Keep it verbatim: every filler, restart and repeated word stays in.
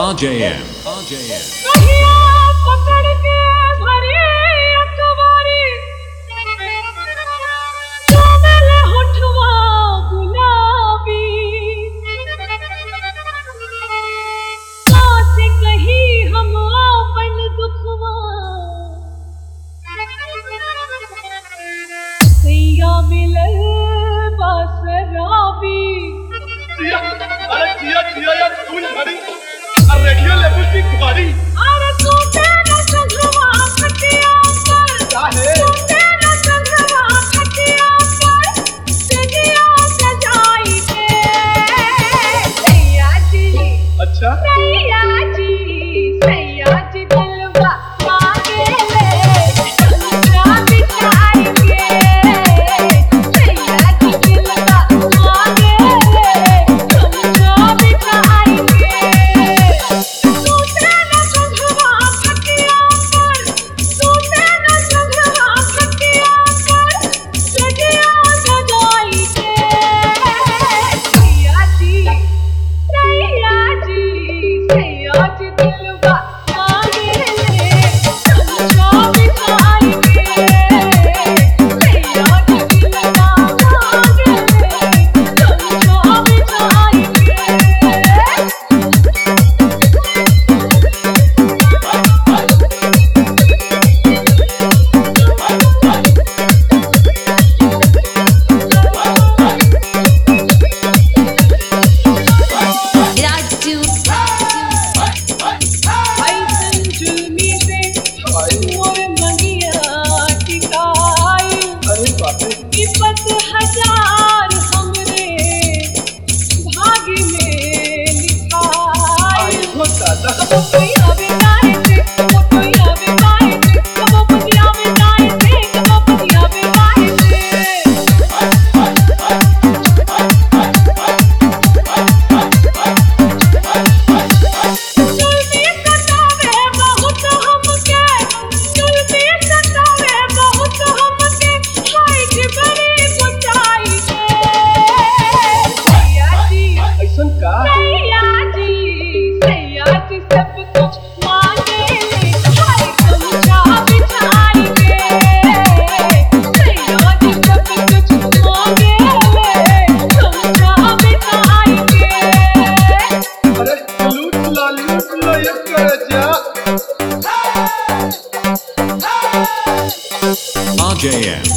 R J M. R J M. अरे जिया जिया यार फूल भरी और रेडियो लेवल की कुमारी अरे तू तेरा संगवा खटिया पर क्या है तू तेरा संगवा खटिया पर सजिया सजाई के सैया जी अच्छा सैया जी सैया जी दिलवा मांगे ले चंद्रा बिछाई के सैया जी दिलवा मांगे ले चंद्रा बिछाई के तू तेरा संगवा खटिया पर तू तेरा संगवा खटिया पर सजिया सजाई के सैया जी सैया जी सैया जी दिलवा मांगे ले चंद्रा बिछाई के सैया जी दिलवा मांगे ले चंद्रा बिछाई के राजू ऐसन जुल्मी से मोर मंगिया टिकाई अरे बाप रे विपत हजार हमरे भाग्य में लिखाई आई हो दादा कबो कोई आवे गाए से कबो कोई आवे गाए से कबो पति आवे गाए से कबो पति आवे गाए से जुल्मी सतावे बहुत हमके जुल्मी सतावे बहुत हमके हाइट बड़ी ऊंचाई के सैया जी ऐसन का सैया जी सैया जी सब कुछ मांगे ले हाय गमछा बिछाई के सैया जी सब कुछ मांगे ले गमछा बिछाई के अरे लूट लाली लो ये कर जा R J M.